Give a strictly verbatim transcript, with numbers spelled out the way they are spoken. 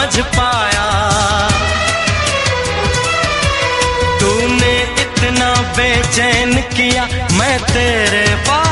समझ पाया। तूने इतना बेचैन किया मैं तेरे पास